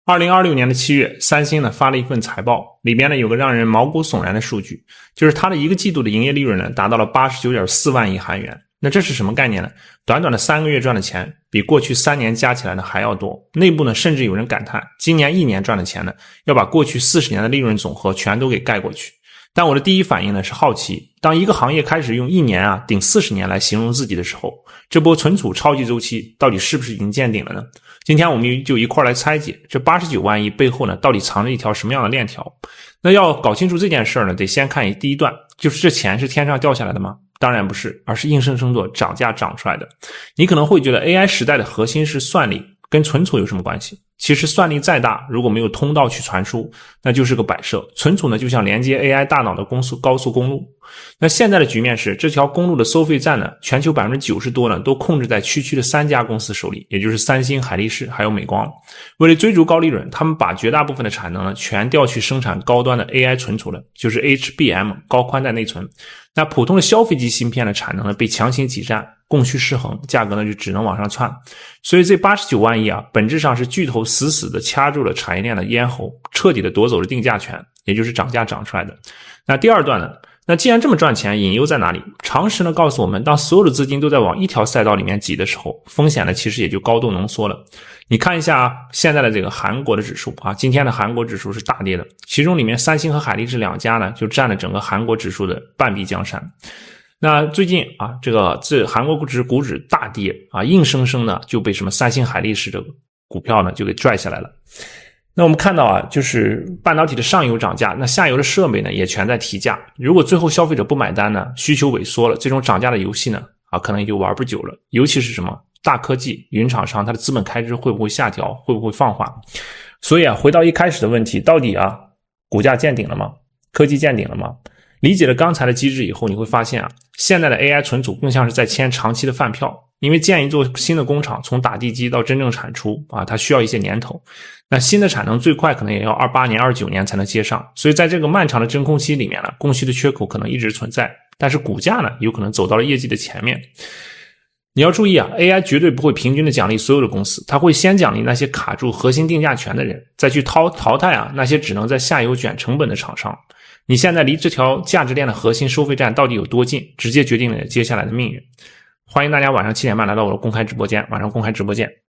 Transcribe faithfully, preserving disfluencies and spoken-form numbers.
二零二六年的七月，三星呢发了一份财报，里边呢有个让人毛骨悚然的数据，就是它的一个季度的营业利润呢达到了 八十九点四万亿韩元。那这是什么概念呢？短短的三个月赚的钱比过去三年加起来呢还要多。内部呢甚至有人感叹，今年一年赚的钱呢要把过去四十年的利润总和全都给盖过去。但我的第一反应呢是好奇，当一个行业开始用一年啊顶四十年来形容自己的时候，这波存储超级周期到底是不是已经见顶了呢？今天我们就一块来拆解这八十九万亿背后呢到底藏着一条什么样的链条。那要搞清楚这件事呢，得先看第一段，就是这钱是天上掉下来的吗？当然不是，而是硬生生的涨价涨出来的。你可能会觉得 A I 时代的核心是算力，跟存储有什么关系？其实算力再大，如果没有通道去传输，那就是个摆设。存储呢就像连接 A I 大脑的高速高速公路。那现在的局面是，这条公路的收费站呢，全球 百分之九十 多呢都控制在区区的三家公司手里，也就是三星、海力士还有美光。为了追逐高利润，他们把绝大部分的产能呢全调去生产高端的 A I 存储了，就是 H B M 高宽带内存。那普通的消费级芯片的产能呢被强行挤占，供需失衡，价格呢就只能往上窜。所以这八十九万亿啊，本质上是巨头死死的掐住了产业链的咽喉，彻底的夺走了定价权，也就是涨价涨出来的。那第二段呢，那既然这么赚钱，隐忧在哪里？常识呢告诉我们，当所有的资金都在往一条赛道里面挤的时候，风险呢其实也就高度浓缩了。你看一下现在的这个韩国的指数啊，今天的韩国指数是大跌的，其中里面三星和海力士两家呢就占了整个韩国指数的半壁江山。那最近啊，这个这韩国股指股指大跌啊，硬生生的就被什么三星、海力士这个股票呢就给拽下来了。那我们看到啊，就是半导体的上游涨价，那下游的设备呢也全在提价。如果最后消费者不买单呢，需求萎缩了，这种涨价的游戏呢啊可能也就玩不久了。尤其是什么大科技、云厂商，它的资本开支会不会下调，会不会放缓？所以啊，回到一开始的问题，到底啊股价见顶了吗？科技见顶了吗？理解了刚才的机制以后，你会发现啊，现在的 A I 存储更像是在签长期的饭票，因为建一座新的工厂，从打地基到真正产出啊，它需要一些年头。那新的产能最快可能也要二八年、二九年才能接上，所以在这个漫长的真空期里面呢，供需的缺口可能一直存在，但是股价呢，有可能走到了业绩的前面。你要注意啊 ，A I 绝对不会平均的奖励所有的公司，它会先奖励那些卡住核心定价权的人，再去淘淘汰啊那些只能在下游卷成本的厂商。你现在离这条价值链的核心收费站到底有多近，直接决定了接下来的命运。欢迎大家晚上七点半来到我的公开直播间，晚上公开直播见。